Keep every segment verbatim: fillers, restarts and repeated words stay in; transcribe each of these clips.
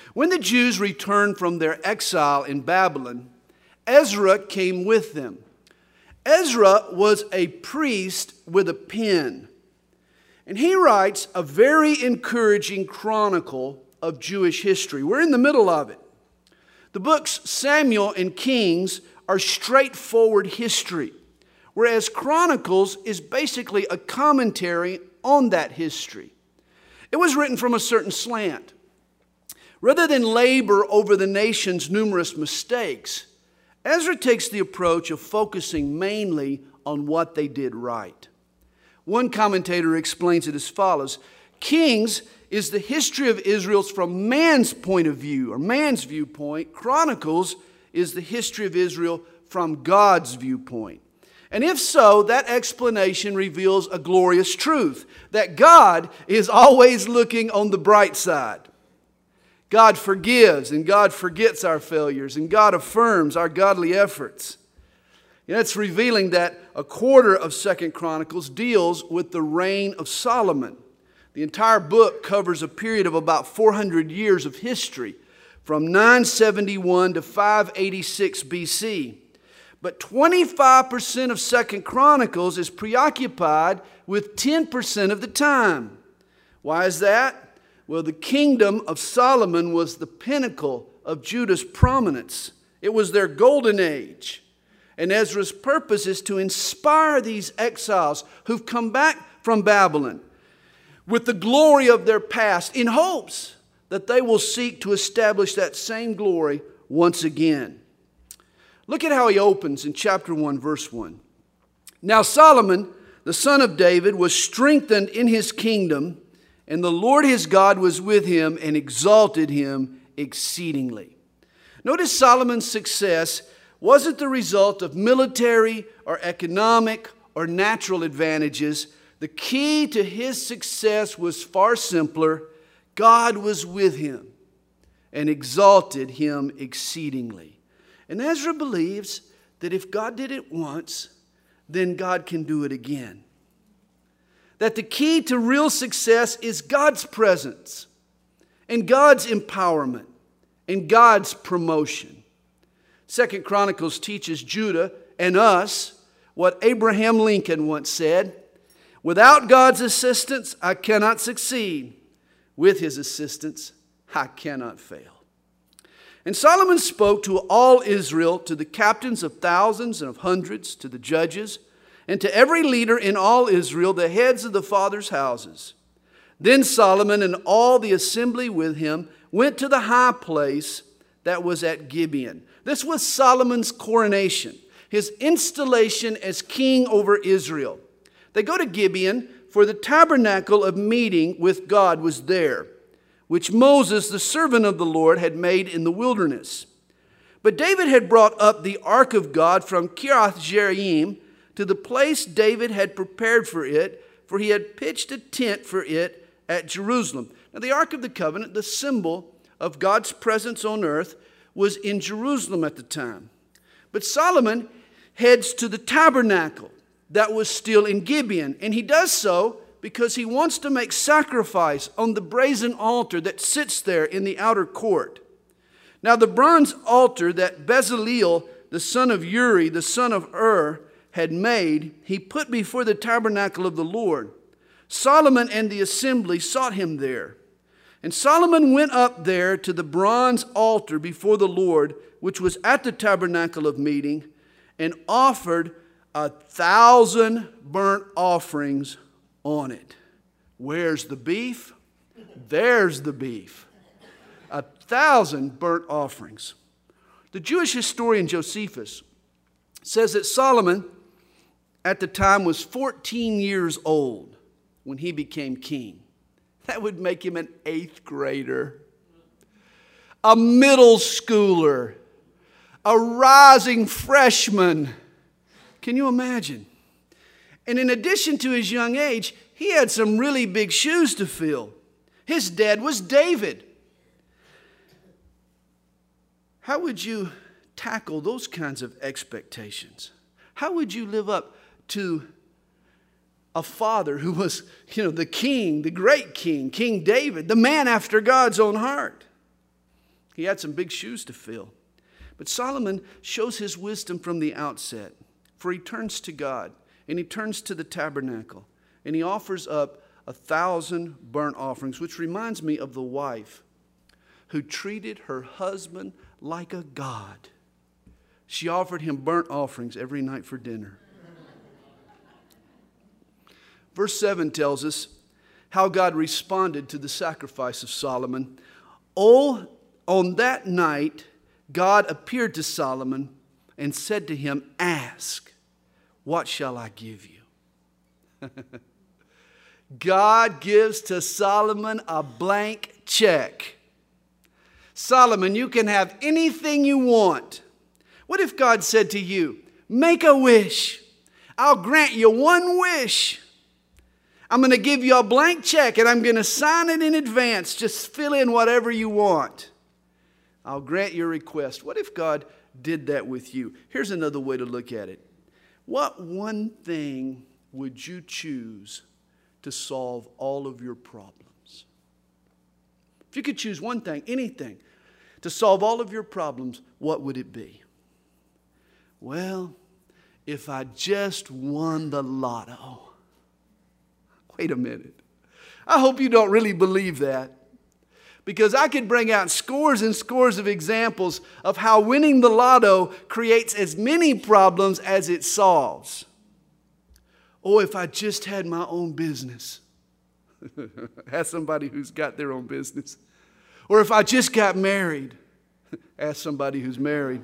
When the Jews returned from their exile in Babylon, Ezra came with them. Ezra was a priest with a pen, and he writes a very encouraging chronicle of Jewish history. We're in the middle of it. The books Samuel and Kings are straightforward history, whereas Chronicles is basically a commentary on that history. It was written from a certain slant. Rather than labor over the nation's numerous mistakes, Ezra takes the approach of focusing mainly on what they did right. One commentator explains it as follows: Kings is the history of Israel from man's point of view, or man's viewpoint. Chronicles is the history of Israel from God's viewpoint. And if so, that explanation reveals a glorious truth, that God is always looking on the bright side. God forgives and God forgets our failures and God affirms our godly efforts. You know, it's revealing that a quarter of Second Chronicles deals with the reign of Solomon. The entire book covers a period of about four hundred years of history, from nine seventy-one to five eighty-six B C. But twenty-five percent of Second Chronicles is preoccupied with ten percent of the time. Why is that? Well, the kingdom of Solomon was the pinnacle of Judah's prominence. It was their golden age. And Ezra's purpose is to inspire these exiles who've come back from Babylon with the glory of their past, in hopes that they will seek to establish that same glory once again. Look at how he opens in chapter one, verse one. Now Solomon, the son of David, was strengthened in his kingdom, and the Lord his God was with him and exalted him exceedingly. Notice Solomon's success wasn't the result of military or economic or natural advantages. The key to his success was far simpler. God was with him and exalted him exceedingly. And Ezra believes that if God did it once, then God can do it again. That the key to real success is God's presence and God's empowerment and God's promotion. Second Chronicles teaches Judah and us what Abraham Lincoln once said: without God's assistance, I cannot succeed. With his assistance, I cannot fail. And Solomon spoke to all Israel, to the captains of thousands and of hundreds, to the judges, and to every leader in all Israel, the heads of the fathers' houses. Then Solomon and all the assembly with him went to the high place that was at Gibeon. This was Solomon's coronation, his installation as king over Israel. They go to Gibeon, for the tabernacle of meeting with God was there, which Moses, the servant of the Lord, had made in the wilderness. But David had brought up the ark of God from Kiriath-Jearim to the place David had prepared for it, for he had pitched a tent for it at Jerusalem. Now the Ark of the Covenant, the symbol of God's presence on earth, was in Jerusalem at the time. But Solomon heads to the tabernacle that was still in Gibeon, and he does so because he wants to make sacrifice on the brazen altar that sits there in the outer court. Now the bronze altar that Bezaleel, the son of Uri, the son of Ur, had made, he put before the tabernacle of the Lord. Solomon and the assembly sought him there. And Solomon went up there to the bronze altar before the Lord, which was at the tabernacle of meeting, and offered a thousand burnt offerings on it. Where's the beef? There's the beef. A thousand burnt offerings. The Jewish historian Josephus says that Solomon at the time was fourteen years old when he became king. That would make him an eighth grader, a middle schooler, a rising freshman. Can you imagine? And in addition to his young age, he had some really big shoes to fill. His dad was David. How would you tackle those kinds of expectations? How would you live up to a father who was, you know, the king, the great king, King David, the man after God's own heart? He had some big shoes to fill. But Solomon shows his wisdom from the outset. For he turns to God, and he turns to the tabernacle, and he offers up a thousand burnt offerings, which reminds me of the wife who treated her husband like a god. She offered him burnt offerings every night for dinner. Verse seven tells us how God responded to the sacrifice of Solomon. Oh, on that night, God appeared to Solomon and said to him, "Ask, what shall I give you?" God gives to Solomon a blank check. Solomon, you can have anything you want. What if God said to you, make a wish. I'll grant you one wish. I'm going to give you a blank check and I'm going to sign it in advance. Just fill in whatever you want. I'll grant your request. What if God did that with you? Here's another way to look at it. What one thing would you choose to solve all of your problems? If you could choose one thing, anything, to solve all of your problems, what would it be? Well, if I just won the lotto. Wait a minute. I hope you don't really believe that. Because I could bring out scores and scores of examples of how winning the lotto creates as many problems as it solves. Oh, if I just had my own business. Ask somebody who's got their own business. Or if I just got married. Ask somebody who's married.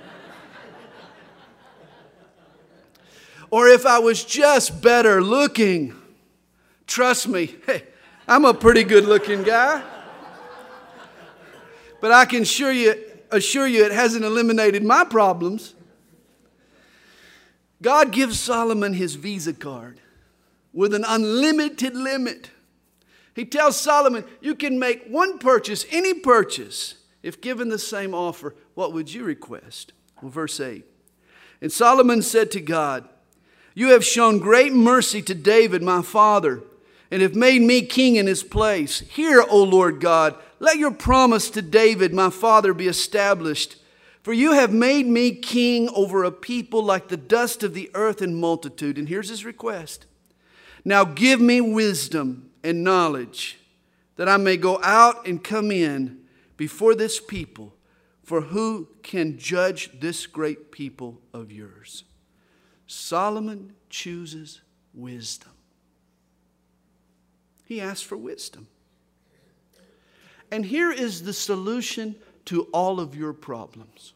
Or if I was just better looking. Trust me, hey, I'm a pretty good looking guy. But I can assure you, assure you it hasn't eliminated my problems. God gives Solomon his Visa card with an unlimited limit. He tells Solomon, you can make one purchase, any purchase. If given the same offer, what would you request? Well, verse eight. And Solomon said to God, you have shown great mercy to David, my father, and have made me king in his place. Hear, O Lord God, let your promise to David, my father, be established. For you have made me king over a people like the dust of the earth in multitude. And here's his request. Now give me wisdom and knowledge, that I may go out and come in before this people. For who can judge this great people of yours? Solomon chooses wisdom. He asks for wisdom. And here is the solution to all of your problems.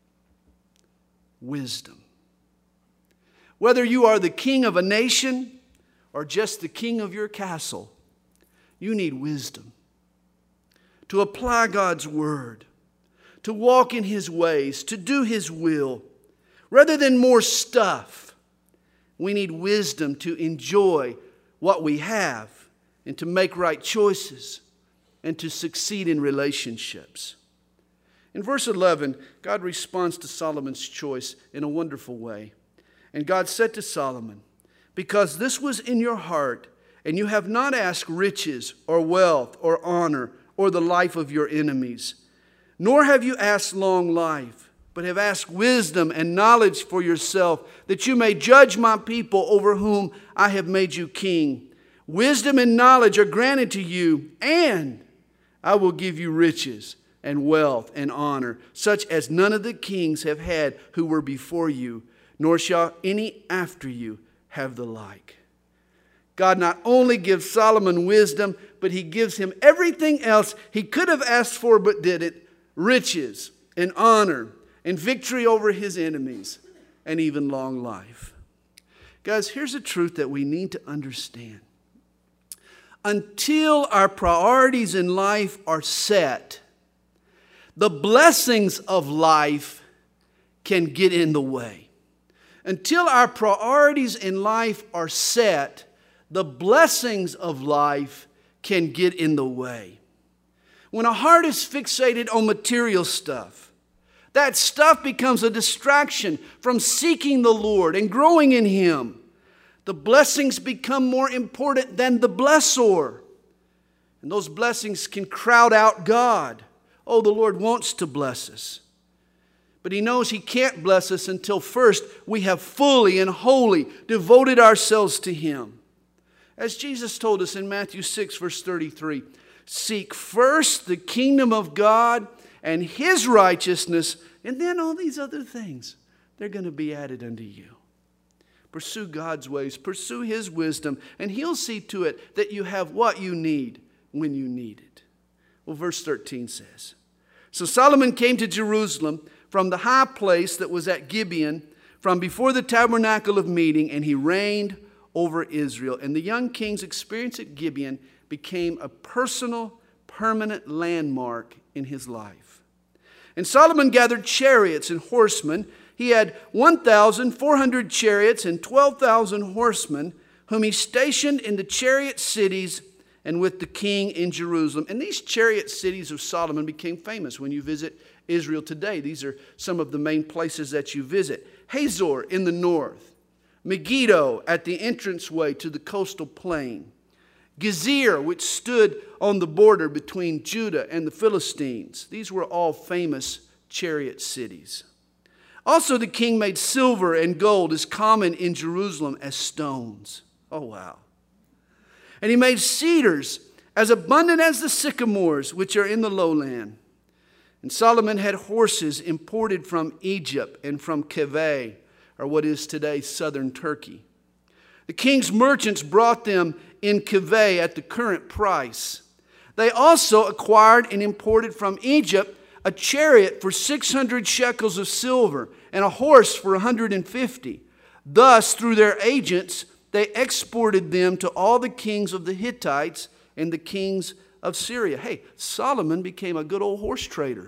Wisdom. Whether you are the king of a nation or just the king of your castle, you need wisdom to apply God's word, to walk in his ways, to do his will. Rather than more stuff, we need wisdom to enjoy what we have and to make right choices and to succeed in relationships. In verse eleven, God responds to Solomon's choice in a wonderful way. And God said to Solomon, because this was in your heart, and you have not asked riches or wealth or honor or the life of your enemies, nor have you asked long life, but have asked wisdom and knowledge for yourself, that you may judge my people over whom I have made you king. Wisdom and knowledge are granted to you, and I will give you riches and wealth and honor, such as none of the kings have had who were before you, nor shall any after you have the like. God not only gives Solomon wisdom, but he gives him everything else he could have asked for but didn't. Riches and honor and victory over his enemies and even long life. Guys, here's a truth that we need to understand. Until our priorities in life are set, the blessings of life can get in the way. Until our priorities in life are set, the blessings of life can get in the way. When a heart is fixated on material stuff, that stuff becomes a distraction from seeking the Lord and growing in him. The blessings become more important than the blessor. And those blessings can crowd out God Oh, the Lord wants to bless us. But He knows He can't bless us until first we have fully and wholly devoted ourselves to Him. As Jesus told us in Matthew six, verse thirty-three, seek first the kingdom of God and His righteousness, and then all these other things, they're going to be added unto you. Pursue God's ways, pursue His wisdom, and He'll see to it that you have what you need when you need it. Well, verse thirteen says, so Solomon came to Jerusalem from the high place that was at Gibeon, from before the tabernacle of meeting, and he reigned over Israel. And the young king's experience at Gibeon became a personal, permanent landmark in his life. And Solomon gathered chariots and horsemen. He had one thousand four hundred chariots and twelve thousand horsemen, whom he stationed in the chariot cities and with the king in Jerusalem. And these chariot cities of Solomon became famous when you visit Israel today. These are some of the main places that you visit. Hazor in the north. Megiddo at the entranceway to the coastal plain. Gezer, which stood on the border between Judah and the Philistines. These were all famous chariot cities. Also, the king made silver and gold as common in Jerusalem as stones. Oh, wow. And he made cedars as abundant as the sycamores which are in the lowland. And Solomon had horses imported from Egypt and from Keveh, or what is today southern Turkey. The king's merchants brought them in Keveh at the current price. They also acquired and imported from Egypt a chariot for six hundred shekels of silver and a horse for one hundred fifty. Thus, through their agents, they exported them to all the kings of the Hittites and the kings of Syria. Hey, Solomon became a good old horse trader.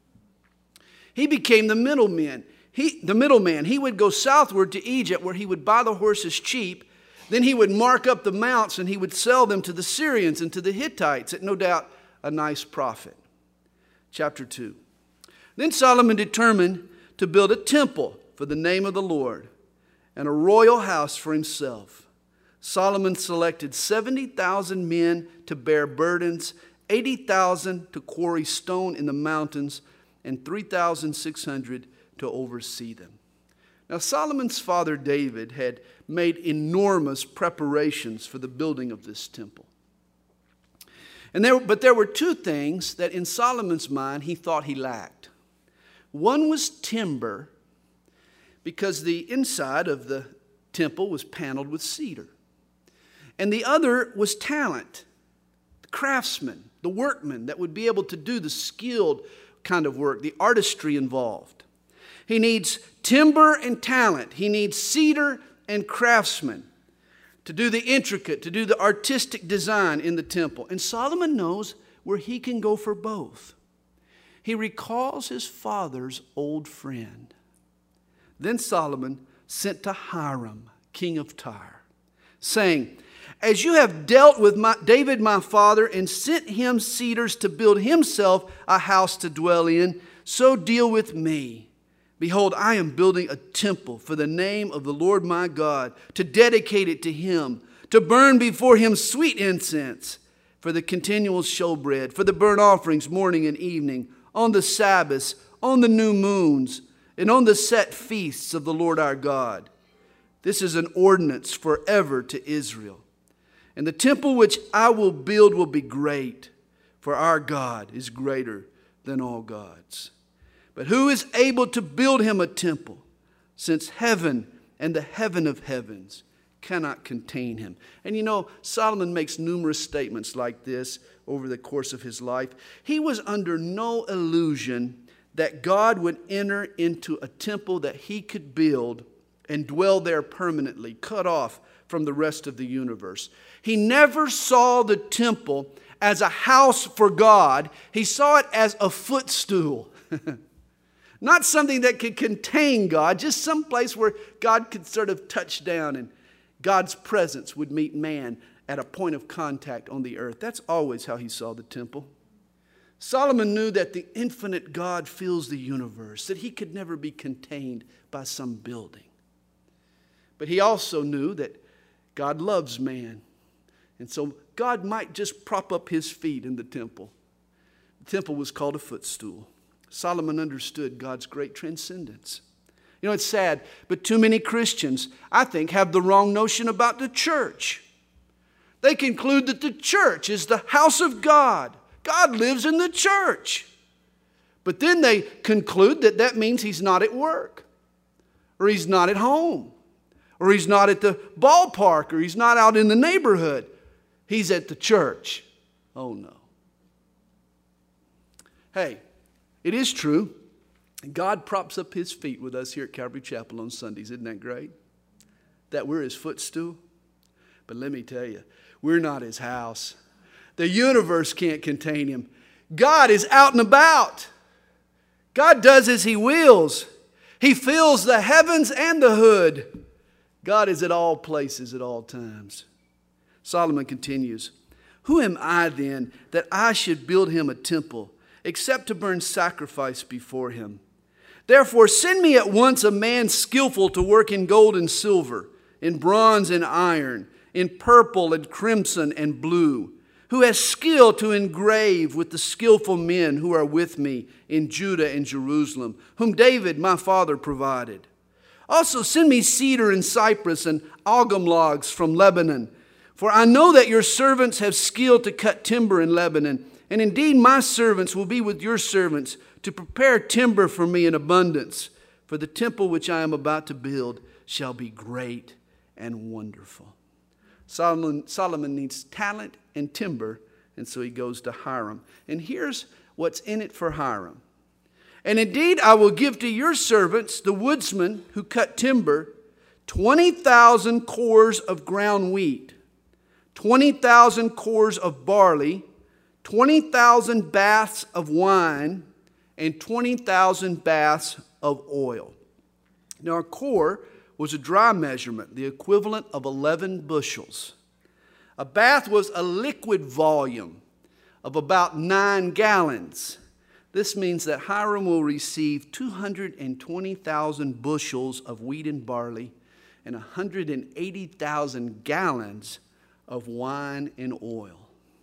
He became the middleman. He, the middleman. He would go southward to Egypt where he would buy the horses cheap. Then he would mark up the mounts and he would sell them to the Syrians and to the Hittites at no doubt a nice profit. Chapter two. Then Solomon determined to build a temple for the name of the Lord and a royal house for himself. Solomon selected seventy thousand men to bear burdens, eighty thousand to quarry stone in the mountains, and three thousand six hundred to oversee them. Now Solomon's father David had made enormous preparations for the building of this temple. And there, but there were two things that in Solomon's mind he thought he lacked. One was timber, because the inside of the temple was paneled with cedar. And the other was talent, the craftsman, the workman that would be able to do the skilled kind of work, the artistry involved. He needs timber and talent. He needs cedar and craftsmen to do the intricate, to do the artistic design in the temple. And Solomon knows where he can go for both. He recalls his father's old friend. Then Solomon sent to Hiram, king of Tyre, saying, as you have dealt with my, David my father and sent him cedars to build himself a house to dwell in, so deal with me. Behold, I am building a temple for the name of the Lord my God, to dedicate it to him, to burn before him sweet incense, for the continual showbread, for the burnt offerings morning and evening, on the Sabbaths, on the new moons, and on the set feasts of the Lord our God. This is an ordinance forever to Israel. And the temple which I will build will be great, for our God is greater than all gods. But who is able to build him a temple, since heaven and the heaven of heavens cannot contain him? And you know, Solomon makes numerous statements like this over the course of his life. He was under no illusion that God would enter into a temple that he could build and dwell there permanently, cut off from the rest of the universe. He never saw the temple as a house for God. He saw it as a footstool. Not something that could contain God, just some place where God could sort of touch down and God's presence would meet man at a point of contact on the earth. That's always how he saw the temple. Solomon knew that the infinite God fills the universe, that he could never be contained by some building. But he also knew that God loves man. And so God might just prop up his feet in the temple. The temple was called a footstool. Solomon understood God's great transcendence. You know, it's sad, but too many Christians, I think, have the wrong notion about the church. They conclude that the church is the house of God. God lives in the church. But then they conclude that that means he's not at work, or he's not at home, or he's not at the ballpark, or he's not out in the neighborhood. He's at the church. Oh no. Hey, it is true. God props up his feet with us here at Calvary Chapel on Sundays. Isn't that great? That we're his footstool. But let me tell you, we're not his house. The universe can't contain him. God is out and about. God does as he wills. He fills the heavens and the hood. God is at all places at all times. Solomon continues, "Who am I then that I should build him a temple, except to burn sacrifice before him? Therefore send me at once a man skillful to work in gold and silver, in bronze and iron, in purple and crimson and blue, who has skill to engrave with the skillful men who are with me in Judah and Jerusalem, whom David my father provided. Also send me cedar and cypress and algum logs from Lebanon, for I know that your servants have skill to cut timber in Lebanon, and indeed my servants will be with your servants to prepare timber for me in abundance, for the temple which I am about to build shall be great and wonderful." Solomon, Solomon needs talent and timber, and so he goes to Hiram. And here's what's in it for Hiram. "And indeed I will give to your servants, the woodsmen who cut timber, twenty thousand cores of ground wheat, twenty thousand cores of barley, twenty thousand baths of wine, and twenty thousand baths of oil." Now a core was a dry measurement, the equivalent of eleven bushels. A bath was a liquid volume of about nine gallons. This means that Hiram will receive two hundred twenty thousand bushels of wheat and barley and one hundred eighty thousand gallons of wine and oil.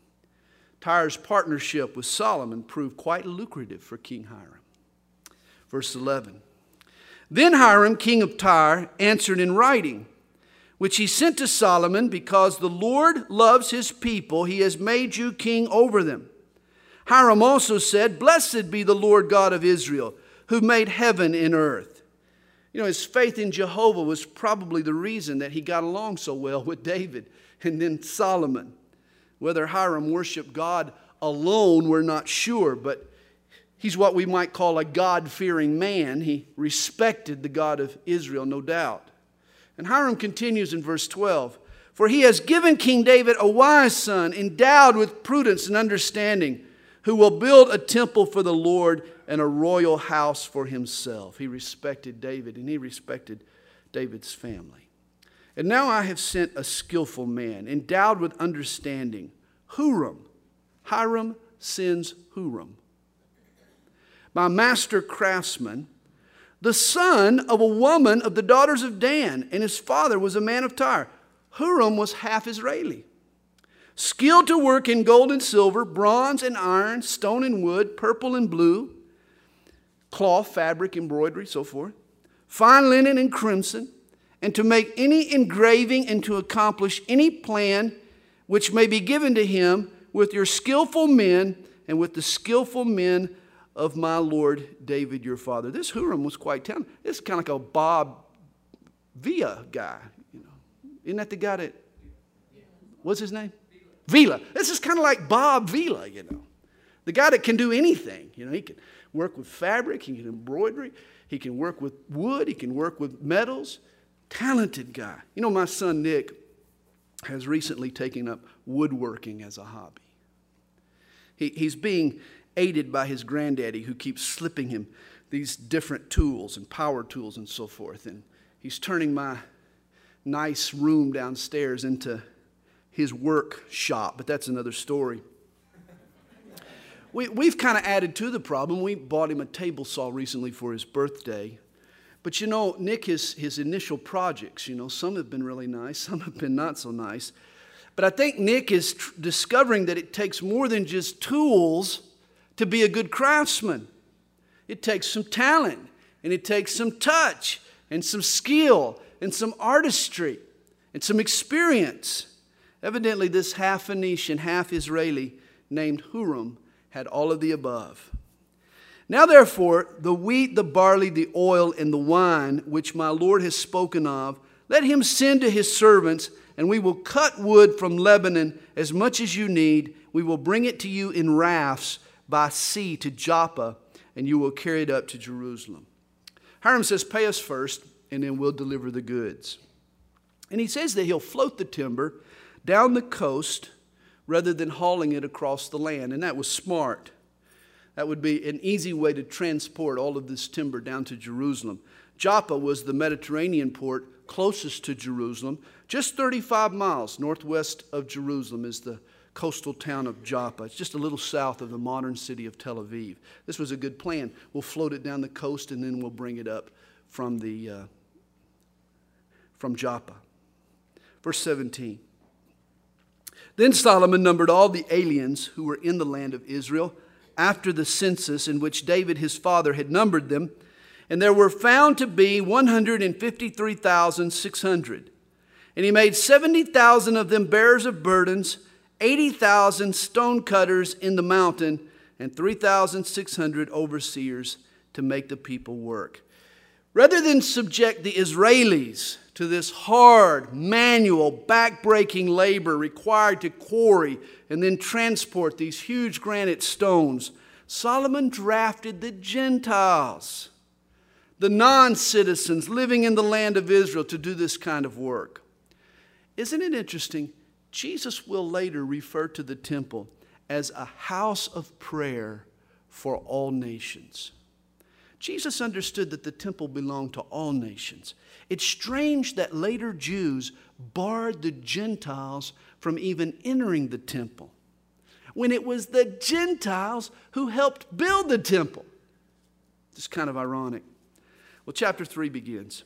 Tyre's partnership with Solomon proved quite lucrative for King Hiram. Verse eleven. "Then Hiram, king of Tyre, answered in writing, which he sent to Solomon, because the Lord loves his people, he has made you king over them. Hiram also said, Blessed be the Lord God of Israel, who made heaven and earth." You know, his faith in Jehovah was probably the reason that he got along so well with David and then Solomon. Whether Hiram worshiped God alone, we're not sure, but he's what we might call a God-fearing man. He respected the God of Israel, no doubt. And Hiram continues in verse twelve, "For he has given King David a wise son, endowed with prudence and understanding, who will build a temple for the Lord and a royal house for himself." He respected David, and he respected David's family. "And now I have sent a skillful man, endowed with understanding, Huram." Hiram sends Huram. "My master craftsman, the son of a woman of the daughters of Dan, and his father was a man of Tyre." Huram was half Israeli. "Skilled to work in gold and silver, bronze and iron, stone and wood, purple and blue, cloth, fabric, embroidery, so forth, fine linen and crimson, and to make any engraving and to accomplish any plan which may be given to him with your skillful men and with the skillful men of my lord David your father." This Huram was quite talented. This is kind of like a Bob Villa guy. You know, isn't that the guy that, what's his name? Villa. This is kind of like Bob Villa, you know. The guy that can do anything. You know, he can work with fabric, he can embroidery, he can work with wood, he can work with metals. Talented guy. You know, my son Nick has recently taken up woodworking as a hobby. He, he's being aided by his granddaddy, who keeps slipping him these different tools and power tools and so forth. And he's turning my nice room downstairs into his work shop, but that's another story. We, we've kind of added to the problem. We bought him a table saw recently for his birthday. But you know, Nick, his, his initial projects, you know, some have been really nice, some have been not so nice. But I think Nick is tr- discovering that it takes more than just tools to be a good craftsman. It takes some talent, and it takes some touch, and some skill, and some artistry, and some experience. Evidently, this half Phoenician, half Israeli named Huram had all of the above. Now therefore, the wheat, the barley, the oil, and the wine, which my Lord has spoken of, let him send to his servants, and we will cut wood from Lebanon as much as you need. We will bring it to you in rafts by sea to Joppa, and you will carry it up to Jerusalem. Hiram says, pay us first, and then we'll deliver the goods. And he says that he'll float the timber down the coast rather than hauling it across the land. And that was smart. That would be an easy way to transport all of this timber down to Jerusalem. Joppa was the Mediterranean port closest to Jerusalem. Just thirty-five miles northwest of Jerusalem is the coastal town of Joppa. It's just a little south of the modern city of Tel Aviv. This was a good plan. We'll float it down the coast, and then we'll bring it up from the uh, from Joppa. Verse seventeen. Then Solomon numbered all the aliens who were in the land of Israel after the census in which David his father had numbered them, and there were found to be one hundred fifty-three thousand six hundred. And he made seventy thousand of them bearers of burdens, eighty thousand stone cutters in the mountain, and three thousand six hundred overseers to make the people work. Rather than subject the Israelis to this hard, manual, back-breaking labor required to quarry and then transport these huge granite stones, Solomon drafted the Gentiles, the non-citizens living in the land of Israel, to do this kind of work. Isn't it interesting? Jesus will later refer to the temple as a house of prayer for all nations. Jesus understood that the temple belonged to all nations. It's strange that later Jews barred the Gentiles from even entering the temple, when it was the Gentiles who helped build the temple. It's kind of ironic. Well, chapter three begins.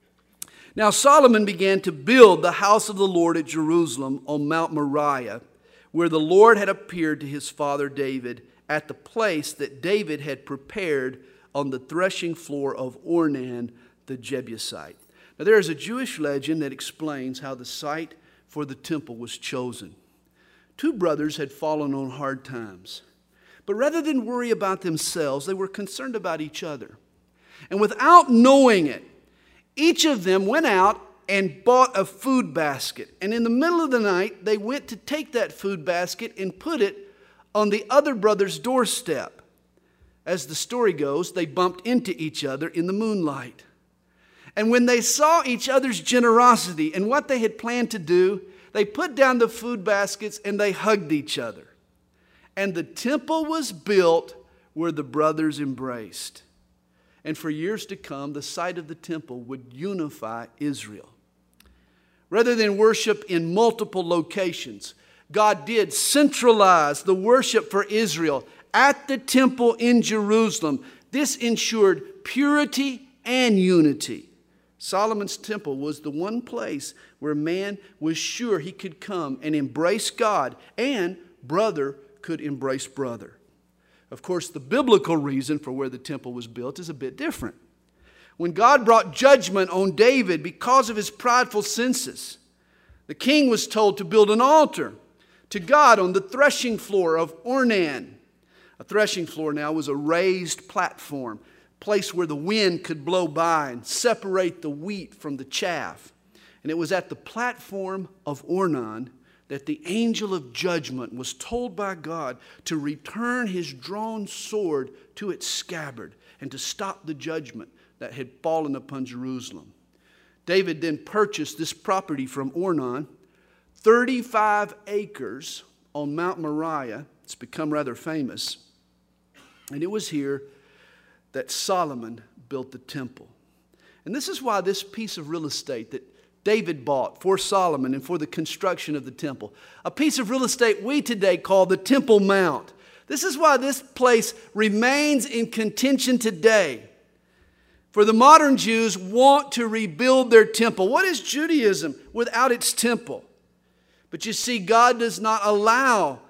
Now Solomon began to build the house of the Lord at Jerusalem on Mount Moriah, where the Lord had appeared to his father David at the place that David had prepared on the threshing floor of Ornan the Jebusite. Now there is a Jewish legend that explains how the site for the temple was chosen. Two brothers had fallen on hard times, but rather than worry about themselves, they were concerned about each other. And without knowing it, each of them went out and bought a food basket. And in the middle of the night, they went to take that food basket and put it on the other brother's doorstep. As the story goes, they bumped into each other in the moonlight. And when they saw each other's generosity and what they had planned to do, they put down the food baskets and they hugged each other. And the temple was built where the brothers embraced. And for years to come, the site of the temple would unify Israel. Rather than worship in multiple locations, God did centralize the worship for Israel at the temple in Jerusalem. This ensured purity and unity. Solomon's temple was the one place where man was sure he could come and embrace God, and brother could embrace brother. Of course, the biblical reason for where the temple was built is a bit different. When God brought judgment on David because of his prideful census, the king was told to build an altar to God on the threshing floor of Ornan. A threshing floor now was a raised platform, a place where the wind could blow by and separate the wheat from the chaff. And it was at the platform of Ornan that the angel of judgment was told by God to return his drawn sword to its scabbard and to stop the judgment that had fallen upon Jerusalem. David then purchased this property from Ornan, thirty-five acres on Mount Moriah. It's become rather famous. And it was here that Solomon built the temple. And this is why this piece of real estate that David bought for Solomon and for the construction of the temple, a piece of real estate we today call the Temple Mount. This is why this place remains in contention today. For the modern Jews want to rebuild their temple. What is Judaism without its temple? But you see, God does not allow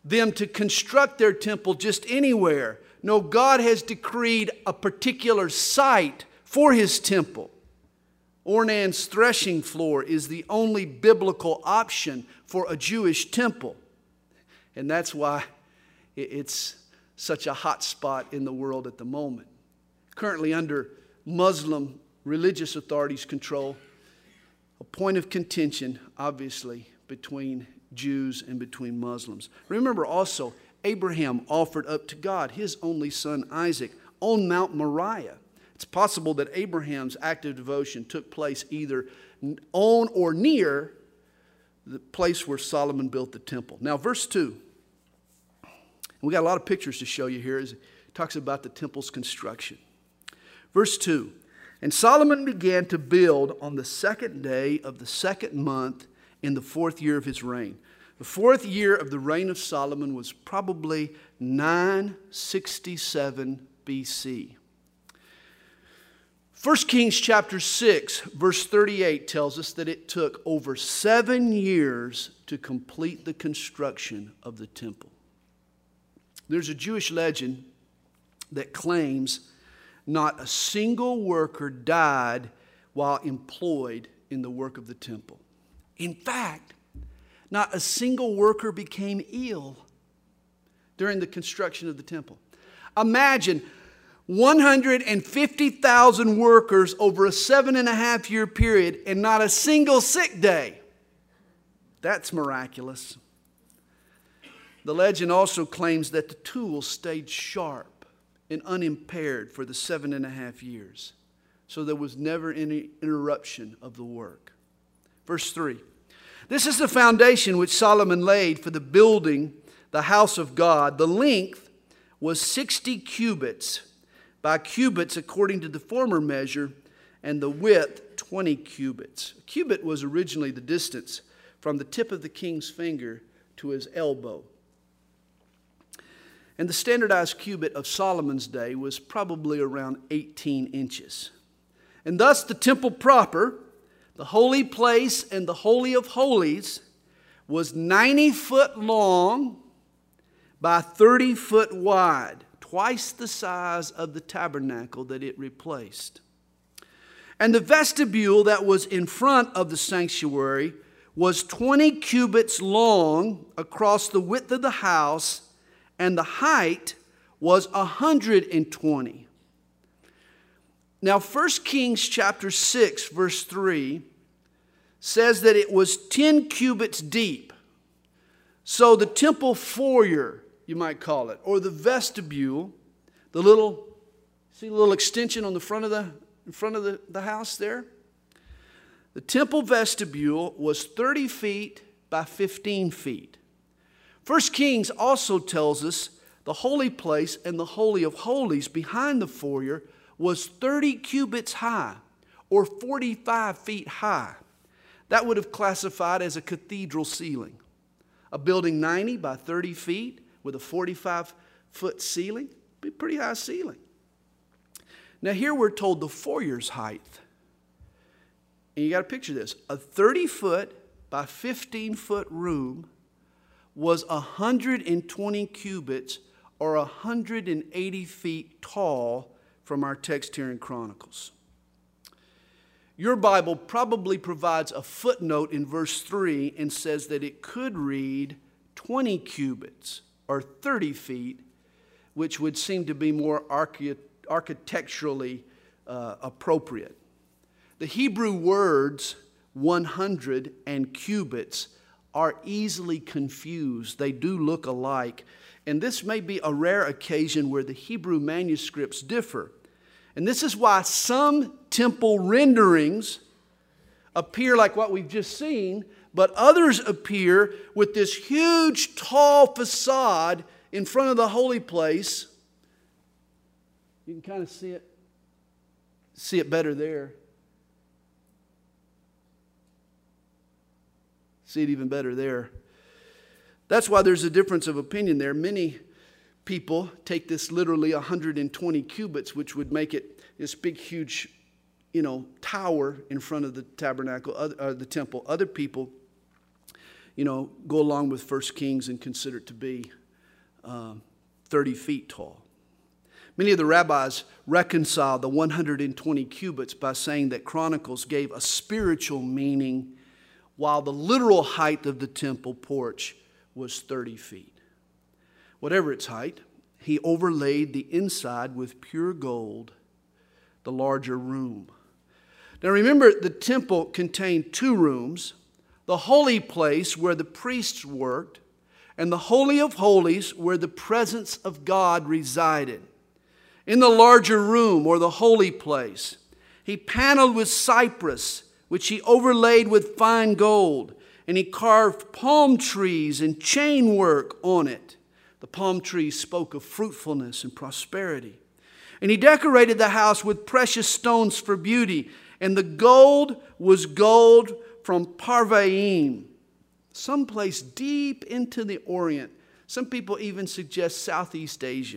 them to construct their temple just anywhere. No, God has decreed a particular site for His temple. Ornan's threshing floor is the only biblical option for a Jewish temple. And that's why it's such a hot spot in the world at the moment. Currently under Muslim religious authorities' control, a point of contention, obviously, between Jews and between Muslims. Remember also, Abraham offered up to God his only son Isaac on Mount Moriah. It's possible that Abraham's act of devotion took place either on or near the place where Solomon built the temple. Now, verse two. We got a lot of pictures to show you here as it talks about the temple's construction. Verse two. And Solomon began to build on the second day of the second month in the fourth year of his reign. The fourth year of the reign of Solomon was probably nine sixty-seven B C. First Kings chapter six, verse thirty-eight tells us that it took over seven years to complete the construction of the temple. There's a Jewish legend that claims not a single worker died while employed in the work of the temple. In fact, not a single worker became ill during the construction of the temple. Imagine one hundred fifty thousand workers over a seven and a half year period and not a single sick day. That's miraculous. The legend also claims that the tools stayed sharp and unimpaired for the seven and a half years. So there was never any interruption of the work. Verse three. This is the foundation which Solomon laid for the building the house of God. The length was sixty cubits by cubits according to the former measure, and the width twenty cubits. A cubit was originally the distance from the tip of the king's finger to his elbow. And the standardized cubit of Solomon's day was probably around eighteen inches. And thus the temple proper, the holy place and the Holy of Holies, was ninety foot long by thirty foot wide, twice the size of the tabernacle that it replaced. And the vestibule that was in front of the sanctuary was twenty cubits long across the width of the house, and the height was one hundred twenty. Now, First Kings chapter six, verse three says that it was ten cubits deep. So the temple foyer, you might call it, or the vestibule, the little, see the little extension on the front of the in front of the, the house there? The temple vestibule was thirty feet by fifteen feet. First Kings also tells us the holy place and the Holy of Holies behind the foyer was thirty cubits high, or forty-five feet high. That would have classified as a cathedral ceiling. A building ninety by thirty feet with a forty-five foot ceiling, be a pretty high ceiling. Now here we're told the foyer's height. And you got to picture this. A thirty foot by fifteen foot room was one hundred twenty cubits, or one hundred eighty feet tall from our text here in Chronicles. Your Bible probably provides a footnote in verse three and says that it could read twenty cubits, or thirty feet, which would seem to be more archi- architecturally uh, appropriate. The Hebrew words one hundred and cubits are easily confused. They do look alike. And this may be a rare occasion where the Hebrew manuscripts differ. And this is why some temple renderings appear like what we've just seen, but others appear with this huge, tall facade in front of the holy place. You can kind of see it, see it better there. See it even better there. That's why there's a difference of opinion there. Many people take this literally one hundred twenty cubits, which would make it this big, huge, you know, tower in front of the tabernacle, uh, the temple. Other people you know, go along with First Kings and consider it to be um, thirty feet tall. Many of the rabbis reconciled the one hundred twenty cubits by saying that Chronicles gave a spiritual meaning, while the literal height of the temple porch was thirty feet. Whatever its height, he overlaid the inside with pure gold, the larger room. Now remember, the temple contained two rooms, the holy place where the priests worked, and the Holy of Holies where the presence of God resided. In the larger room, or the holy place, he paneled with cypress, which he overlaid with fine gold, and he carved palm trees and chain work on it. The palm trees spoke of fruitfulness and prosperity. And he decorated the house with precious stones for beauty, and the gold was gold from Parvaim, someplace deep into the Orient. Some people even suggest Southeast Asia.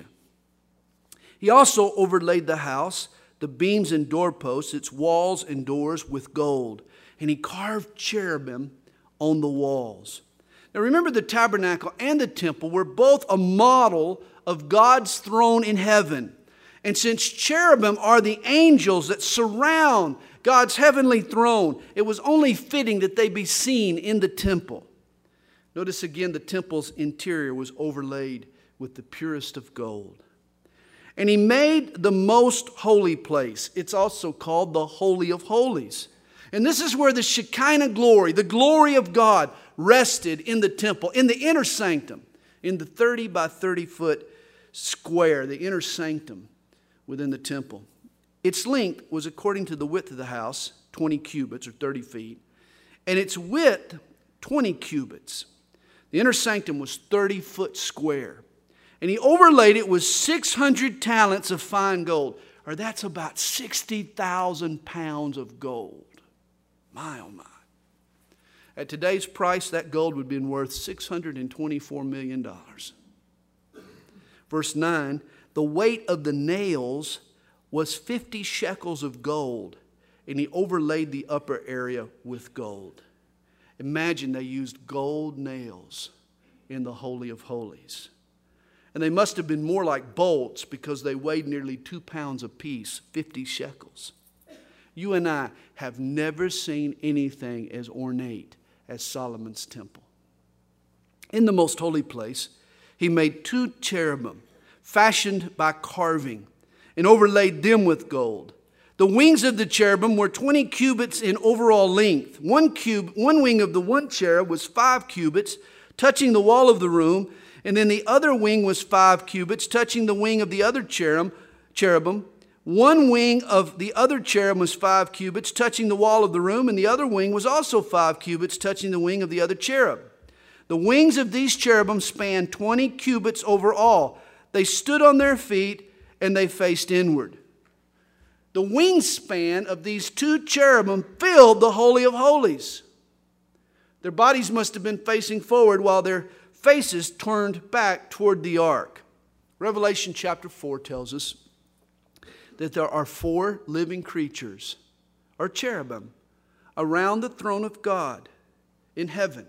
He also overlaid the house, the beams and doorposts, its walls and doors with gold. And he carved cherubim on the walls. Now remember, the tabernacle and the temple were both a model of God's throne in heaven. And since cherubim are the angels that surround God's heavenly throne, it was only fitting that they be seen in the temple. Notice again, the temple's interior was overlaid with the purest of gold. And he made the most holy place. It's also called the Holy of Holies. And this is where the Shekinah glory, the glory of God, rested in the temple, in the inner sanctum, in the thirty by thirty foot square, the inner sanctum within the temple. Its length was according to the width of the house, twenty cubits or thirty feet, and its width, twenty cubits. The inner sanctum was thirty foot square. And he overlaid it with six hundred talents of fine gold, or that's about sixty thousand pounds of gold. My, oh my. At today's price, that gold would have been worth six hundred twenty-four million dollars. Verse nine, the weight of the nails was fifty shekels of gold, and he overlaid the upper area with gold. Imagine they used gold nails in the Holy of Holies. And they must have been more like bolts because they weighed nearly two pounds apiece, fifty shekels. You and I have never seen anything as ornate as Solomon's temple. In the most holy place, he made two cherubim fashioned by carving and overlaid them with gold. The wings of the cherubim were twenty cubits in overall length. One cube, one wing of the one cherub was five cubits, touching the wall of the room. And then the other wing was five cubits, touching the wing of the other cherub, cherubim. One wing of the other cherub was five cubits, touching the wall of the room. And the other wing was also five cubits, touching the wing of the other cherub. The wings of these cherubim spanned twenty cubits overall. They stood on their feet and they faced inward. The wingspan of these two cherubim filled the Holy of Holies. Their bodies must have been facing forward while their faces turned back toward the ark. Revelation chapter four tells us that there are four living creatures, or cherubim, around the throne of God in heaven.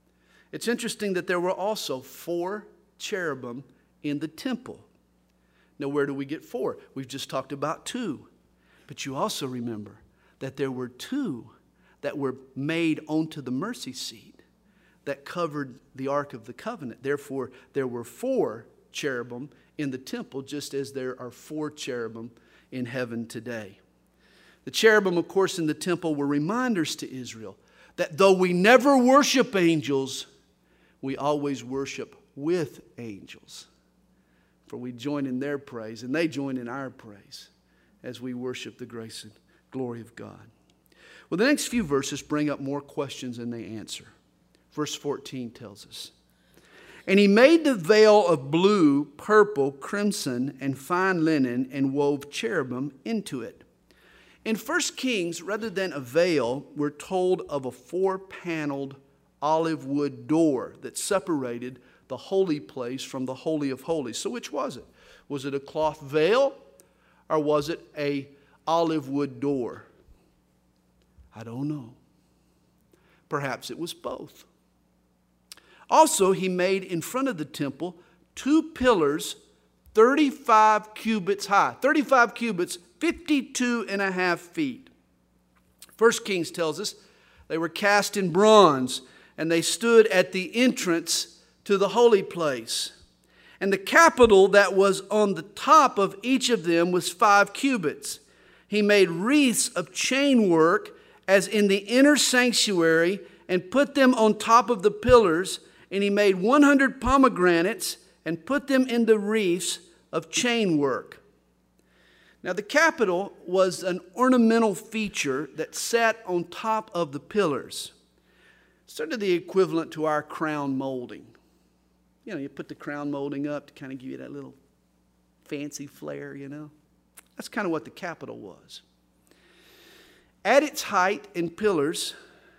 It's interesting that there were also four cherubim in the temple. Now, where do we get four? We've just talked about two. But you also remember that there were two that were made onto the mercy seat that covered the Ark of the Covenant. Therefore, there were four cherubim in the temple, just as there are four cherubim in heaven today. The cherubim, of course, in the temple were reminders to Israel that though we never worship angels, we always worship with angels. For we join in their praise, and they join in our praise as we worship the grace and glory of God. Well, the next few verses bring up more questions than they answer. Verse fourteen tells us, and he made the veil of blue, purple, crimson, and fine linen, and wove cherubim into it. In First Kings, rather than a veil, we're told of a four-paneled olive wood door that separated the holy place from the Holy of Holies. So which was it? Was it a cloth veil, or was it a olive wood door? I don't know. Perhaps it was both. Also, he made in front of the temple two pillars thirty-five cubits high. thirty-five cubits, fifty-two and a half feet. First Kings tells us they were cast in bronze, and they stood at the entrance to the holy place. And the capital that was on the top of each of them was five cubits. He made wreaths of chain work as in the inner sanctuary and put them on top of the pillars. And he made one hundred pomegranates and put them in the wreaths of chain work. Now the capital was an ornamental feature that sat on top of the pillars. Sort of the equivalent to our crown molding. You know, you put the crown molding up to kind of give you that little fancy flair, you know. That's kind of what the capital was. At its height and pillars,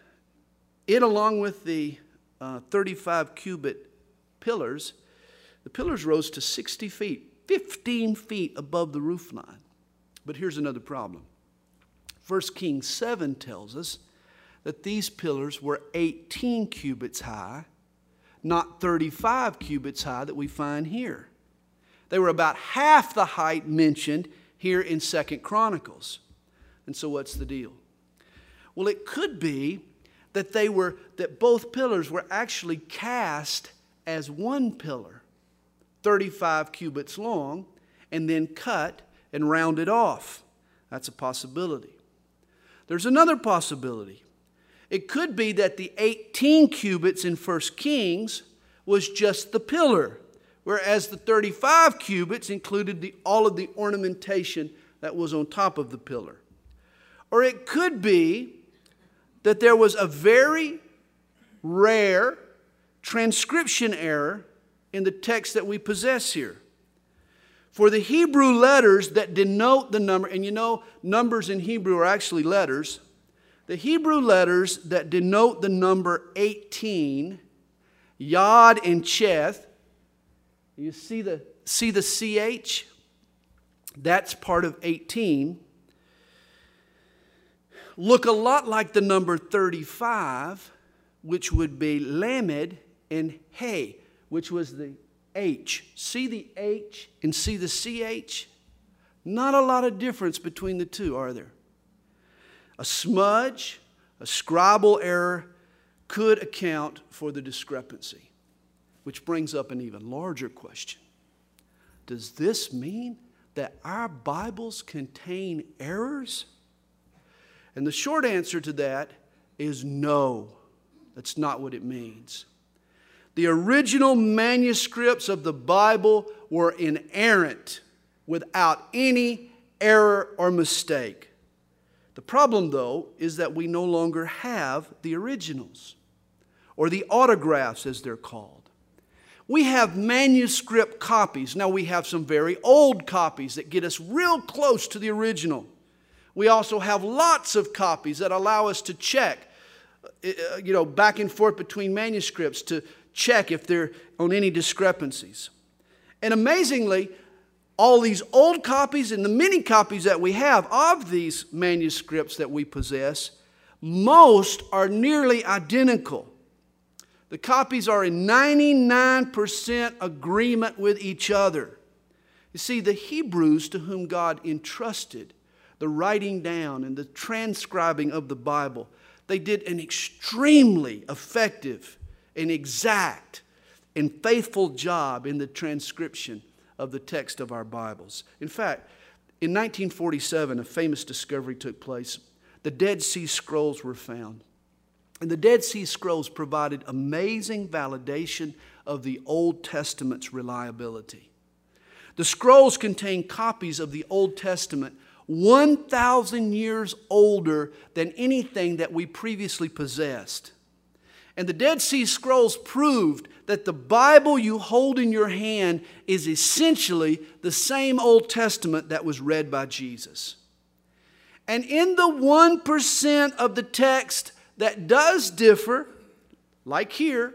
it along with the uh, thirty-five cubit pillars, the pillars rose to sixty feet, fifteen feet above the roof line. But here's another problem. First Kings seven tells us that these pillars were eighteen cubits high, not thirty-five cubits high that we find here. They were about half the height mentioned here in Second Chronicles. And so what's the deal? Well, it could be that they were that both pillars were actually cast as one pillar, thirty-five cubits long, and then cut and rounded off. That's a possibility. There's another possibility. It could be that the eighteen cubits in First Kings was just the pillar, whereas the thirty-five cubits included the, all of the ornamentation that was on top of the pillar. Or it could be that there was a very rare transcription error in the text that we possess here. For the Hebrew letters that denote the number, and you know numbers in Hebrew are actually letters, the Hebrew letters that denote the number eighteen, Yod and Cheth, you see the, see the C H? That's part of eighteen. Look a lot like the number thirty-five, which would be Lamed and He, which was the H. See the H and see the C H? Not a lot of difference between the two, are there? A smudge, a scribal error could account for the discrepancy, which brings up an even larger question. Does this mean that our Bibles contain errors? And the short answer to that is no. That's not what it means. The original manuscripts of the Bible were inerrant, without any error or mistake. The problem, though, is that we no longer have the originals, or the autographs as they're called. We have manuscript copies. Now we have some very old copies that get us real close to the original. We also have lots of copies that allow us to check, you know, back and forth between manuscripts to check if they're on any discrepancies. And amazingly, all these old copies and the many copies that we have of these manuscripts that we possess, most are nearly identical. The copies are in ninety-nine percent agreement with each other. You see, the Hebrews to whom God entrusted the writing down and the transcribing of the Bible, they did an extremely effective and exact and faithful job in the transcription of the text of our Bibles. In fact, in nineteen forty-seven, a famous discovery took place. The Dead Sea Scrolls were found. And the Dead Sea Scrolls provided amazing validation of the Old Testament's reliability. The scrolls contain copies of the Old Testament one thousand years older than anything that we previously possessed. And the Dead Sea Scrolls proved that the Bible you hold in your hand is essentially the same Old Testament that was read by Jesus. And in the one percent of the text that does differ, like here,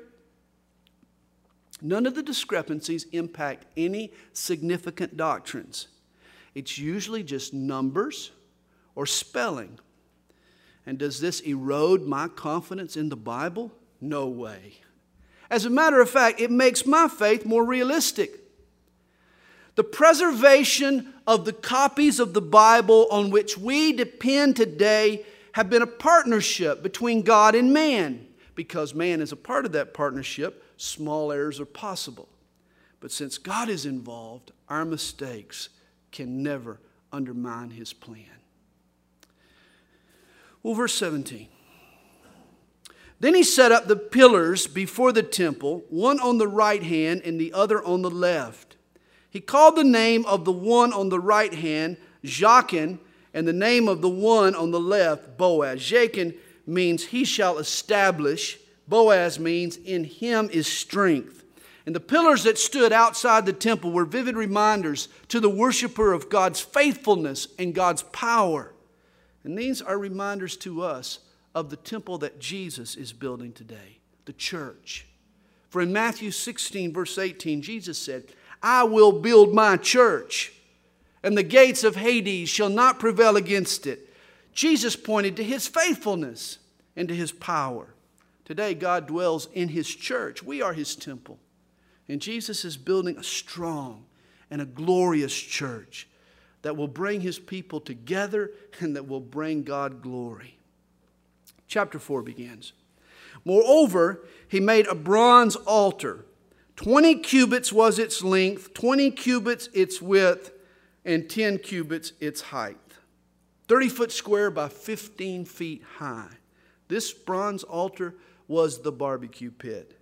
none of the discrepancies impact any significant doctrines. It's usually just numbers or spelling. And does this erode my confidence in the Bible? No way. As a matter of fact, it makes my faith more realistic. The preservation of the copies of the Bible on which we depend today have been a partnership between God and man. Because man is a part of that partnership, small errors are possible. But since God is involved, our mistakes can never undermine His plan. Well, verse seventeen. Then he set up the pillars before the temple, one on the right hand and the other on the left. He called the name of the one on the right hand Jachin, and the name of the one on the left Boaz. Jachin means he shall establish. Boaz means in him is strength. And the pillars that stood outside the temple were vivid reminders to the worshiper of God's faithfulness and God's power. And these are reminders to us of the temple that Jesus is building today, the church. For in Matthew sixteen, verse eighteen, Jesus said, I will build my church, and the gates of Hades shall not prevail against it. Jesus pointed to His faithfulness and to His power. Today, God dwells in His church. We are His temple. And Jesus is building a strong and a glorious church that will bring His people together and that will bring God glory. Chapter four begins. Moreover, he made a bronze altar. Twenty cubits was its length, twenty cubits its width, and ten cubits its height. Thirty foot square by fifteen feet high. This bronze altar was the barbecue pit.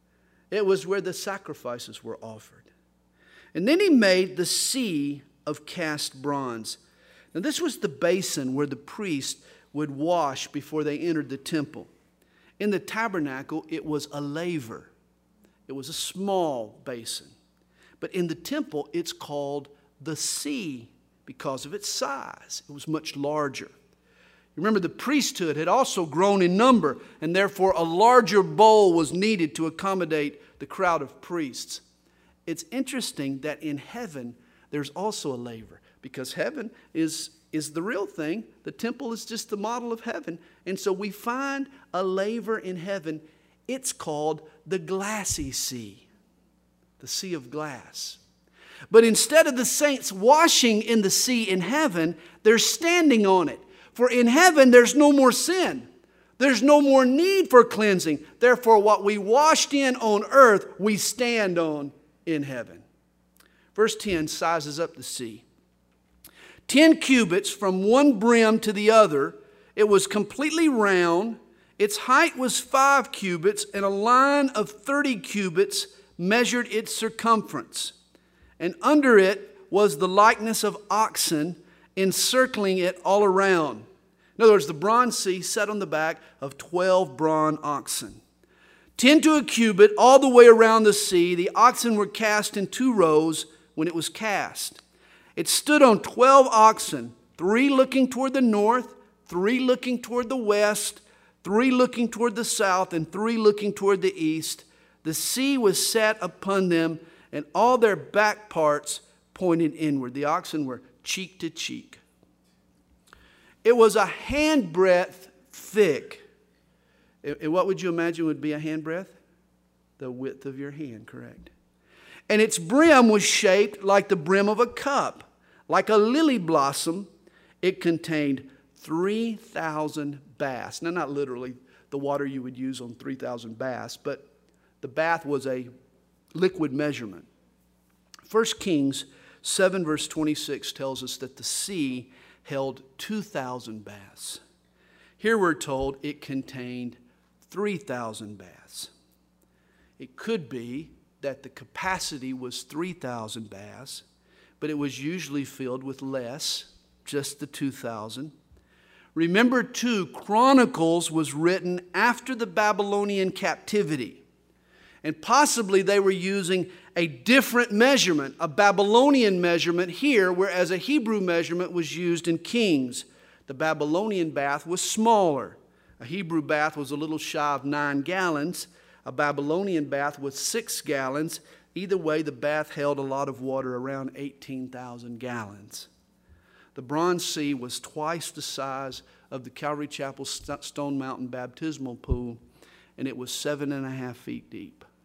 It was where the sacrifices were offered. And then he made the sea of cast bronze. Now this was the basin where the priest would wash before they entered the temple. In the tabernacle, it was a laver. It was a small basin. But in the temple, it's called the sea because of its size. It was much larger. Remember, the priesthood had also grown in number, and therefore a larger bowl was needed to accommodate the crowd of priests. It's interesting that in heaven, there's also a laver, because heaven is, is the real thing. The temple is just the model of heaven. And so we find a laver in heaven. It's called the glassy sea, the sea of glass. But instead of the saints washing in the sea in heaven, they're standing on it. For in heaven, there's no more sin. There's no more need for cleansing. Therefore, what we washed in on earth, we stand on in heaven. Verse ten sizes up the sea. Ten cubits from one brim to the other. It was completely round. Its height was five cubits, and a line of thirty cubits measured its circumference. And under it was the likeness of oxen, encircling it all around. In other words, the bronze sea sat on the back of twelve bronze oxen. Ten to a cubit all the way around the sea. The oxen were cast in two rows when it was cast. It stood on twelve oxen, three looking toward the north, three looking toward the west, three looking toward the south, and three looking toward the east. The sea was set upon them, and all their back parts pointed inward. The oxen were cheek to cheek. It was a handbreadth thick. And what would you imagine would be a handbreadth? The width of your hand, correct. And its brim was shaped like the brim of a cup. Like a lily blossom, it contained three thousand baths. Now, not literally the water you would use on three thousand baths, but the bath was a liquid measurement. First Kings seven verse twenty-six tells us that the sea held two thousand baths. Here we're told it contained three thousand baths. It could be that the capacity was three thousand baths, but it was usually filled with less, just the two thousand. Remember too, Chronicles was written after the Babylonian captivity. And possibly they were using a different measurement, a Babylonian measurement here, whereas a Hebrew measurement was used in Kings. The Babylonian bath was smaller. A Hebrew bath was a little shy of nine gallons. A Babylonian bath was six gallons. Either way, the bath held a lot of water, around eighteen thousand gallons. The Bronze Sea was twice the size of the Calvary Chapel Stone Mountain baptismal pool, and it was seven and a half feet deep.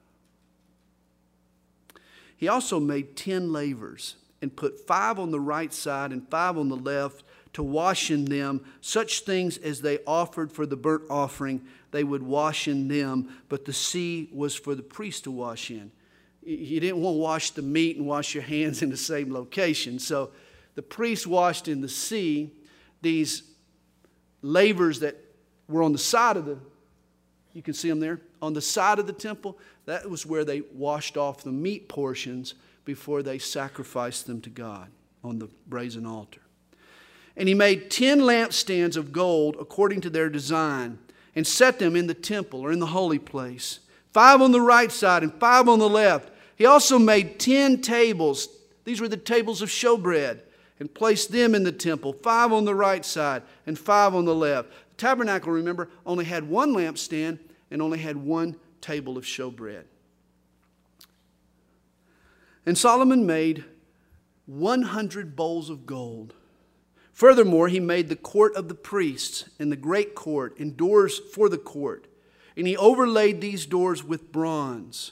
He also made ten lavers and put five on the right side and five on the left to wash in them such things as they offered for the burnt offering. They would wash in them, but the sea was for the priest to wash in. You didn't want to wash the meat and wash your hands in the same location. So the priest washed in the sea. These lavers that were on the side of the, you can see them there, on the side of the temple, that was where they washed off the meat portions before they sacrificed them to God on the brazen altar. And he made ten lampstands of gold according to their design and set them in the temple or in the holy place, five on the right side and five on the left. He also made ten tables. These were the tables of showbread, and placed them in the temple, five on the right side and five on the left. The tabernacle, remember, only had one lampstand and only had one table of showbread. And Solomon made one hundred bowls of gold. Furthermore, he made the court of the priests and the great court and doors for the court. And he overlaid these doors with bronze.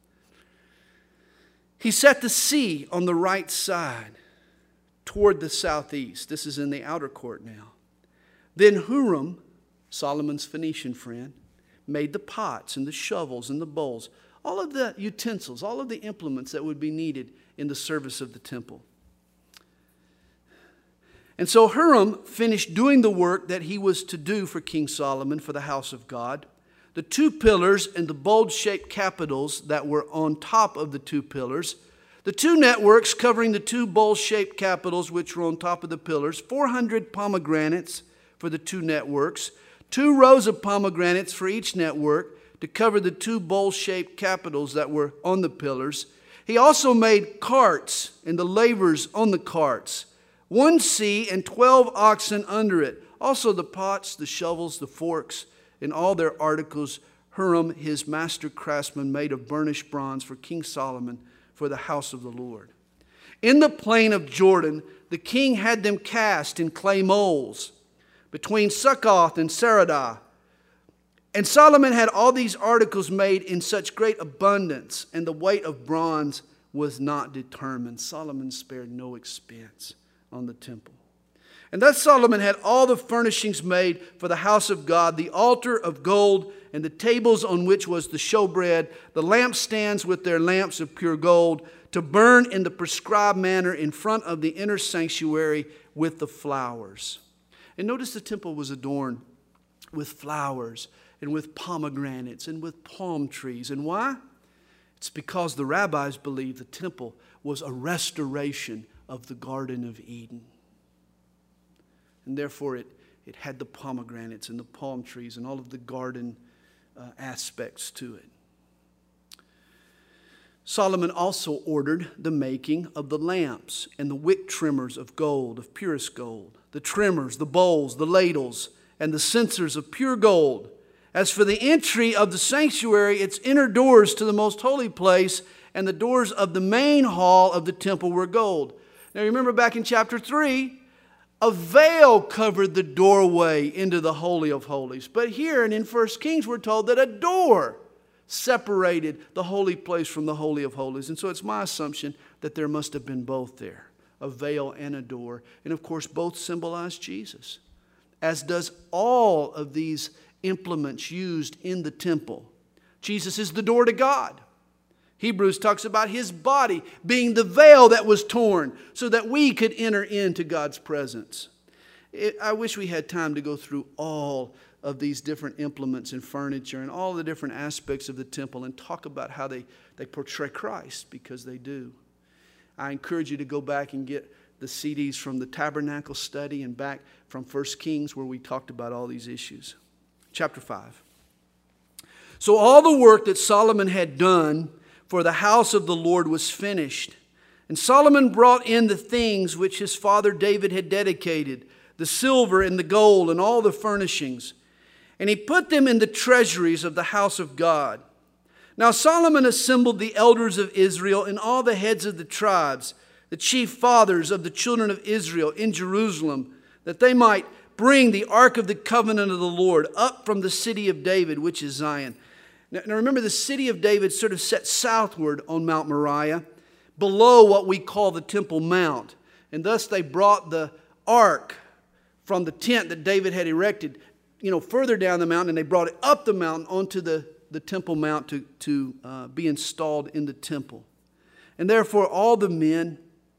He set the sea on the right side toward the southeast. This is in the outer court now. Then Huram, Solomon's Phoenician friend, made the pots and the shovels and the bowls, all of the utensils, all of the implements that would be needed in the service of the temple. And so Huram finished doing the work that he was to do for King Solomon for the house of God. The two pillars and the bowl-shaped capitals that were on top of the two pillars, the two networks covering the two bowl-shaped capitals which were on top of the pillars, four hundred pomegranates for the two networks, two rows of pomegranates for each network to cover the two bowl-shaped capitals that were on the pillars. He also made carts and the lavers on the carts, one sea and twelve oxen under it. Also the pots, the shovels, the forks, and all their articles, Huram, his master craftsman, made of burnished bronze for King Solomon for the house of the Lord. In the plain of Jordan, the king had them cast in clay molds between Succoth and Saradah. And Solomon had all these articles made in such great abundance, and the weight of bronze was not determined. Solomon spared no expense on the temple. And thus Solomon had all the furnishings made for the house of God, the altar of gold, and the tables on which was the showbread, the lampstands with their lamps of pure gold, to burn in the prescribed manner in front of the inner sanctuary with the flowers. And notice the temple was adorned with flowers and with pomegranates and with palm trees. And why? It's because the rabbis believed the temple was a restoration of the Garden of Eden. And therefore it, it had the pomegranates and the palm trees and all of the garden uh, aspects to it. Solomon also ordered the making of the lamps and the wick trimmers of gold, of purest gold, the trimmers, the bowls, the ladles, and the censers of pure gold. As for the entry of the sanctuary, its inner doors to the most holy place and the doors of the main hall of the temple were gold. Now remember back in chapter three, a veil covered the doorway into the Holy of Holies. But here and in First Kings we're told that a door separated the holy place from the Holy of Holies. And so it's my assumption that there must have been both there, a veil and a door. And of course both symbolize Jesus, as does all of these implements used in the temple. Jesus is the door to God. Hebrews talks about his body being the veil that was torn so that we could enter into God's presence. It, I wish we had time to go through all of these different implements and furniture and all the different aspects of the temple and talk about how they, they portray Christ, because they do. I encourage you to go back and get the C Ds from the Tabernacle Study and back from First Kings where we talked about all these issues. Chapter five. So all the work that Solomon had done for the house of the Lord was finished. And Solomon brought in the things which his father David had dedicated, the silver and the gold and all the furnishings. And he put them in the treasuries of the house of God. Now Solomon assembled the elders of Israel and all the heads of the tribes, the chief fathers of the children of Israel in Jerusalem, that they might bring the ark of the covenant of the Lord up from the city of David, which is Zion. Now, now remember, the city of David sort of set southward on Mount Moriah. below what we call the Temple Mount. And thus they brought the ark from the tent that David had erected, you know, further down the mountain, and they brought it up the mountain onto the, the Temple Mount to, to uh, be installed in the temple. And therefore all the men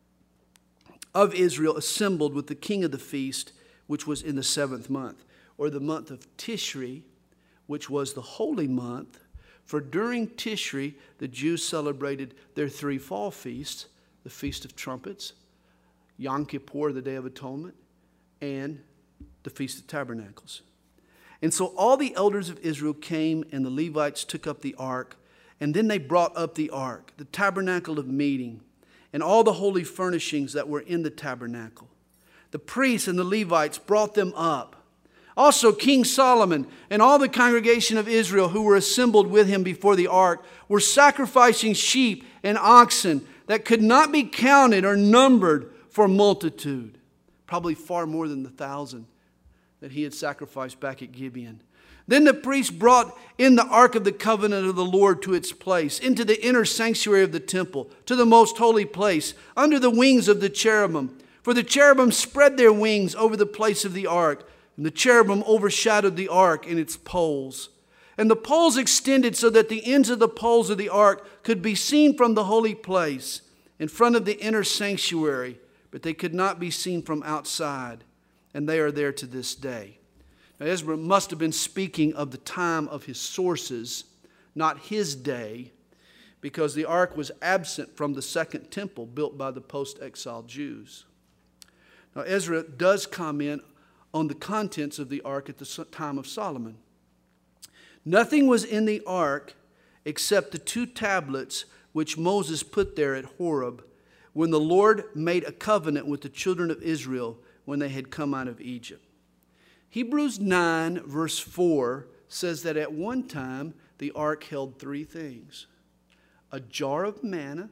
of Israel assembled with the king of the feast, which was in the seventh month, or the month of Tishri, which was the holy month. For during Tishri, the Jews celebrated their three fall feasts, the Feast of Trumpets, Yom Kippur, the Day of Atonement, and the Feast of Tabernacles. And so all the elders of Israel came, and the Levites took up the ark, and then they brought up the ark, the tabernacle of meeting, and all the holy furnishings that were in the tabernacle. The priests and the Levites brought them up. Also King Solomon and all the congregation of Israel who were assembled with him before the ark were sacrificing sheep and oxen that could not be counted or numbered for multitude. Probably far more than the thousand that he had sacrificed back at Gibeon. Then the priests brought in the ark of the covenant of the Lord to its place, into the inner sanctuary of the temple, to the most holy place, under the wings of the cherubim. For the cherubim spread their wings over the place of the ark, and the cherubim overshadowed the ark and its poles. And the poles extended so that the ends of the poles of the ark could be seen from the holy place in front of the inner sanctuary, but they could not be seen from outside. And they are there to this day. Now, Ezra must have been speaking of the time of his sources, not his day, because the ark was absent from the second temple built by the post-exile Jews. Now, Ezra does comment on the contents of the ark at the time of Solomon. Nothing was in the ark except the two tablets which Moses put there at Horeb when the Lord made a covenant with the children of Israel when they had come out of Egypt. Hebrews nine verse four says that at one time the ark held three things: a jar of manna,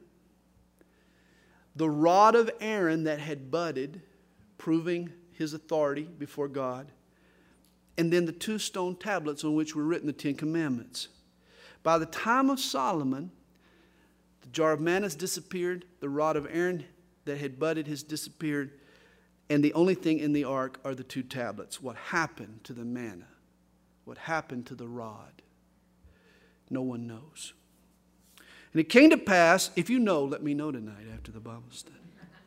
the rod of Aaron that had budded, proving his authority before God, and then the two stone tablets on which were written the Ten Commandments. By the time of Solomon, the jar of manna has disappeared, the rod of Aaron that had budded has disappeared, and the only thing in the ark are the two tablets. What happened to the manna? What happened to the rod? No one knows. And it came to pass, if you know, let me know tonight after the Bible study.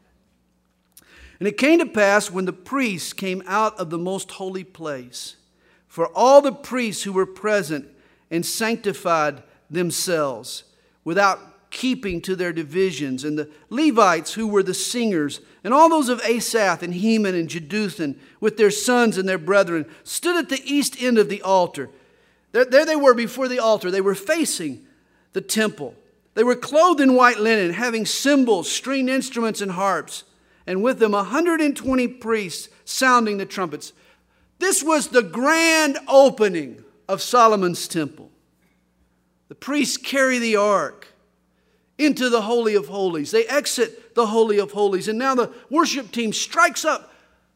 And it came to pass when the priests came out of the most holy place, for all the priests who were present and sanctified themselves without keeping to their divisions, and the Levites who were the singers, and all those of Asaph and Heman and Jeduthun with their sons and their brethren, stood at the east end of the altar. There, there they were before the altar. They were facing the temple. They were clothed in white linen, having cymbals, stringed instruments, and harps, and with them one hundred twenty priests sounding the trumpets. This was the grand opening of Solomon's temple. The priests carry the ark into the Holy of Holies. They exit the Holy of Holies. And now the worship team strikes up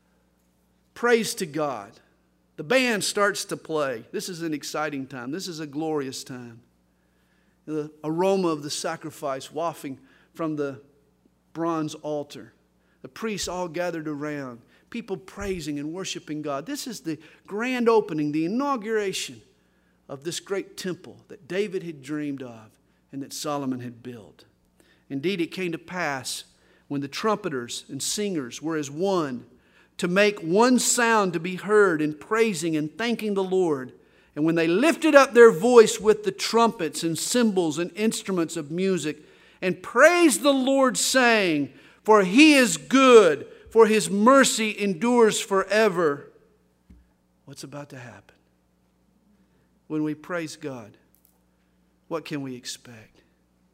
praise to God. The band starts to play. This is an exciting time. This is a glorious time. The aroma of the sacrifice wafting from the bronze altar. The priests all gathered around. People praising and worshiping God. This is the grand opening, the inauguration of this great temple that David had dreamed of and that Solomon had built. Indeed, it came to pass when the trumpeters and singers were as one to make one sound to be heard in praising and thanking the Lord. And when they lifted up their voice with the trumpets and cymbals and instruments of music and praised the Lord, saying, "For he is good, for his mercy endures forever." What's about to happen? When we praise God, what can we expect?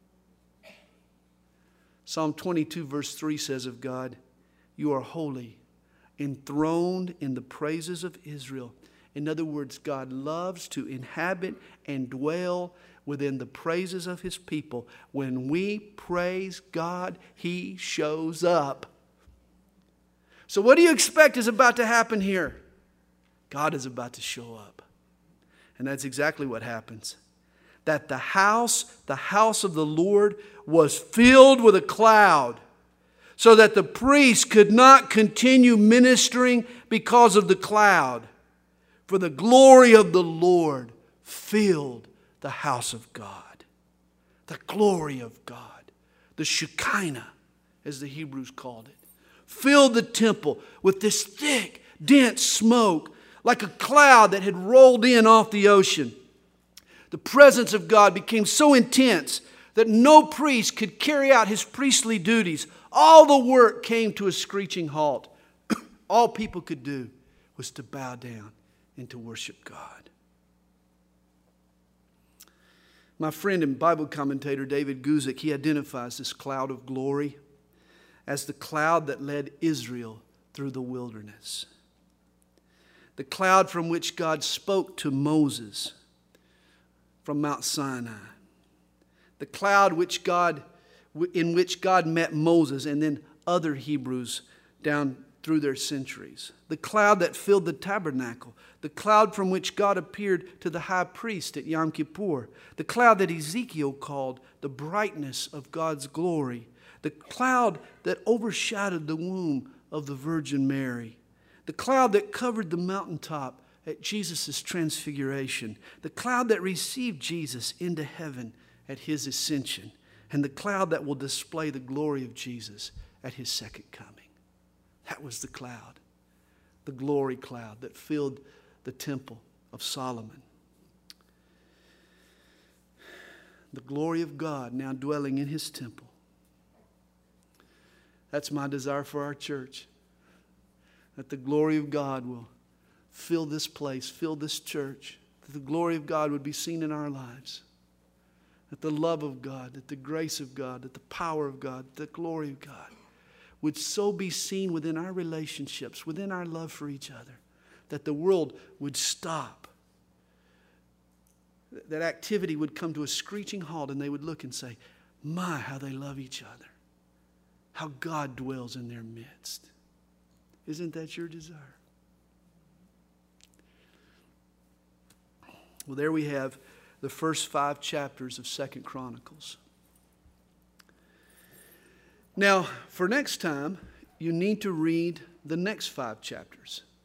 Psalm twenty-two verse three says of God, "You are holy, enthroned in the praises of Israel." In other words, God loves to inhabit and dwell within the praises of his people. When we praise God, he shows up. So what do you expect is about to happen here? God is about to show up. And that's exactly what happens. that the house, the house of the Lord, was filled with a cloud, so that the priest could not continue ministering because of the cloud. For the glory of the Lord filled the house of God. The glory of God, the Shekinah, as the Hebrews called it, filled the temple with this thick, dense smoke, like a cloud that had rolled in off the ocean. The presence of God became so intense that no priest could carry out his priestly duties. All the work came to a screeching halt. All people could do was to bow down and to worship God. My friend and Bible commentator David Guzik, he identifies this cloud of glory as the cloud that led Israel through the wilderness. The cloud from which God spoke to Moses from Mount Sinai. The cloud which God, in which God met Moses and then other Hebrews down through their centuries. The cloud that filled the tabernacle. The cloud from which God appeared to the high priest at Yom Kippur. The cloud that Ezekiel called the brightness of God's glory. The cloud that overshadowed the womb of the Virgin Mary. The cloud that covered the mountaintop at Jesus' transfiguration. The cloud that received Jesus into heaven at his ascension. And the cloud that will display the glory of Jesus at his second coming. That was the cloud. The glory cloud that filled the temple of Solomon. The glory of God now dwelling in his temple. That's my desire for our church. That the glory of God will fill this place, fill this church. That the glory of God would be seen in our lives. That the love of God, that the grace of God, that the power of God, the glory of God would so be seen within our relationships, within our love for each other, that the world would stop. That activity would come to a screeching halt and they would look and say, my, how they love each other. How God dwells in their midst. Isn't that your desire? Well, there we have the first five chapters of Second Chronicles. Now, for next time, you need to read the next five chapters.